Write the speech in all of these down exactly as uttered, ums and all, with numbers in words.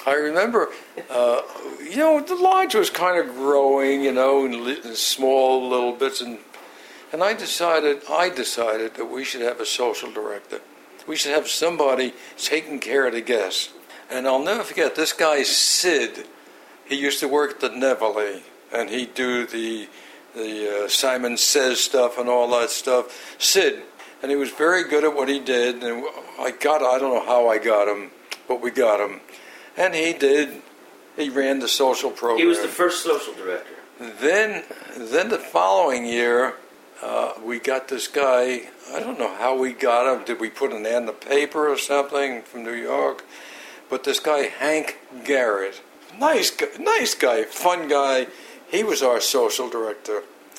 I remember, uh, you know, the lodge was kind of growing, you know, in, li- in small little bits, and and I decided, I decided that we should have a social director. We should have somebody taking care of the guests. And I'll never forget, this guy, Sid, he used to work at the Nevele, and he'd do the, the uh, Simon Says stuff and all that stuff. Sid, and he was very good at what he did, and I got, I don't know how I got him, but we got him. And he did, he ran the social program. He was the first social director. Then, then the following year, uh, we got this guy. I don't know how we got him. Did we put an ad in the paper or something from New York? But this guy, Hank Garrett, nice guy, nice guy, fun guy. He was our social director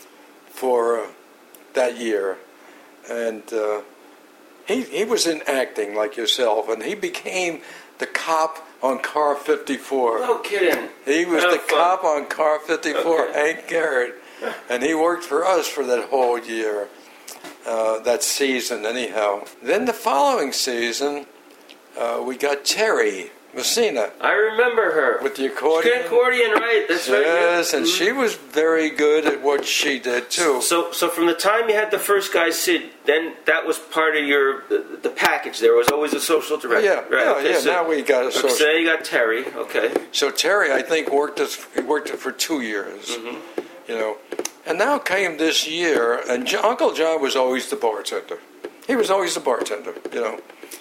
for uh, that year, and uh, he he was in acting like yourself, and he became the cop on Car fifty-four. No kidding. He was How the fun. cop on Car fifty-four, Okay. Hank Garrett. And he worked for us for that whole year, uh, that season anyhow. Then the following season, uh, we got Terry Messina I remember her. with the accordion. Accordion, right? That's right. Yes, and Mhm. she was very good at what she did too. So, so from the time you had the first guy, Sid, then that was part of your the, the package. There was always a social director. Yeah, right? yeah, okay, yeah. So, now we got a so social. now you got Terry. Okay. So Terry, I think, worked us worked it for two years. Mm-hmm. You know, and now came this year, and Jo- Uncle John was always the bartender. He was always the bartender. You know.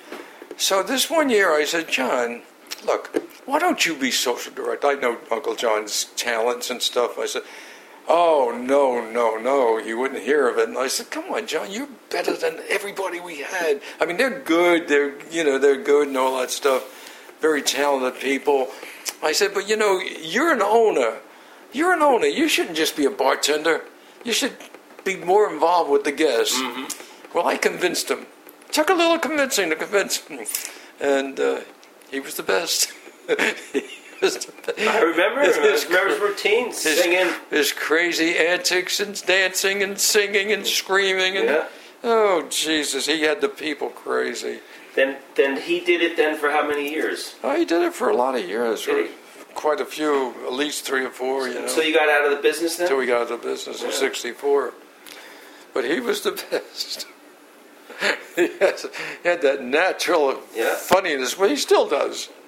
So this one year, I said, John, look, why don't you be social director? I know Uncle John's talents and stuff. I said, oh, no, no, no. He wouldn't hear of it. And I said, come on, John, you're better than everybody we had. I mean, they're good. They're, you know, they're good and all that stuff. Very talented people. I said, but, you know, you're an owner. You're an owner. You shouldn't just be a bartender. You should be more involved with the guests. Mm-hmm. Well, I convinced him. Took a little convincing to convince him. And uh, he was the best. he was the best. I remember him. I remember his routine, his, singing. his crazy antics and dancing and singing and screaming. And, Yeah. oh, Jesus, he had the people crazy. Then, then he did it. Then for how many years? Oh, he did it for a lot of years. Did he? Quite a few, at least three or four, you know. So you got out of the business then? Until we got out of the business in sixty-four. But he was the best. he, has, he had that natural Yeah. funniness, but he still does.